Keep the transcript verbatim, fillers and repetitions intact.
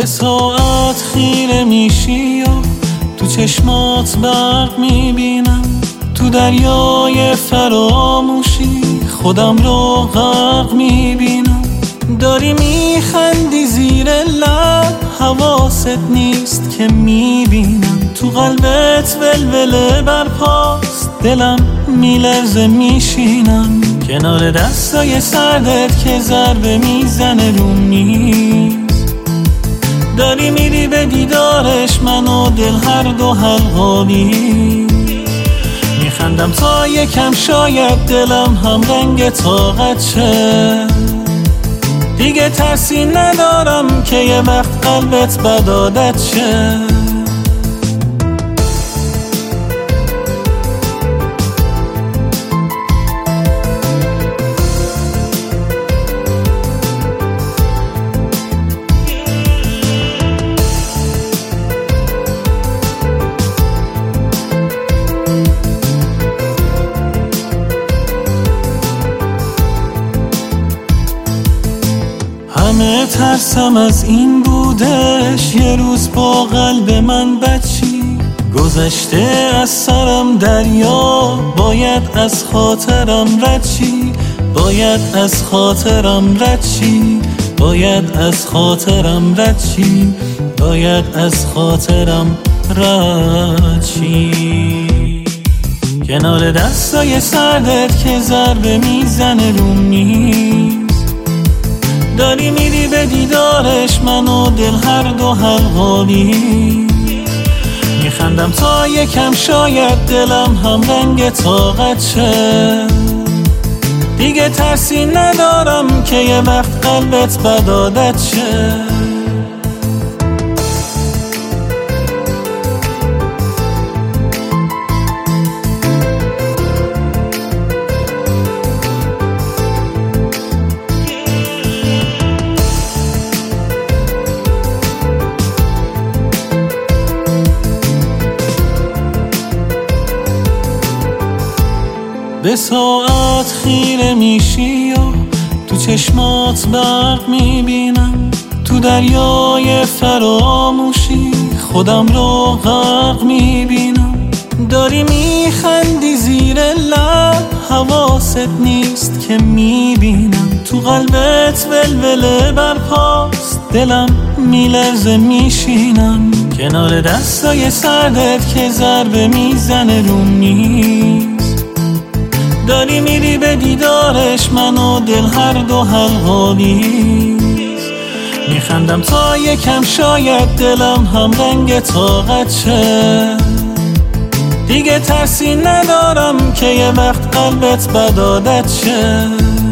به ساعت خیره میشی و تو چشمات برق میبینم، تو دریای فراموشی خودم رو غرق میبینم. داری میخندی زیر لب، حواست نیست که میبینم، تو قلبت ولوله برپاست، دلم میلرزه میشینم کنار دستای سردت که ضربه میزنه رو میز. داری میری به دیدارش، من و دل هر دو حلقالی میخندم تا یکم شاید دلم هم رنگ طاقت شه. دیگه ترسی ندارم که یه وقت قلبت بد عادت شه. همه ترسم از این بودش، یه روز با قلب من بچی گذشته از سرم دریا، باید از خاطرم رد چی، باید از خاطرم رد چی، باید از خاطرم رد چی، باید از خاطرم رد چی. کنار دستای سردت که ضربه میزنه رو میز. داری میری به دیدارش، من و دل هر دو حلقالی میخندم تا یکم شاید دلم هم رنگ طاقت شه. دیگه ترسی ندارم که یه وقت قلبت بد عادت شه. به ساعت خیره میشی و تو چشمات برق میبینم، تو دریای فراموشی خودم رو غرق میبینم. داری میخندی زیر لب، حواست نیست که میبینم، تو قلبت ولوله برپاست، دلم میلرزه میشینم کنار دستای سردت که ضربه میزنه رو میز. داری میری به دیدارش، من و دل هر دو حلقالی میخندم تا یکم شاید دلم هم رنگ طاقت شه. دیگه ترسی ندارم که یه وقت قلبت بد عادت شه.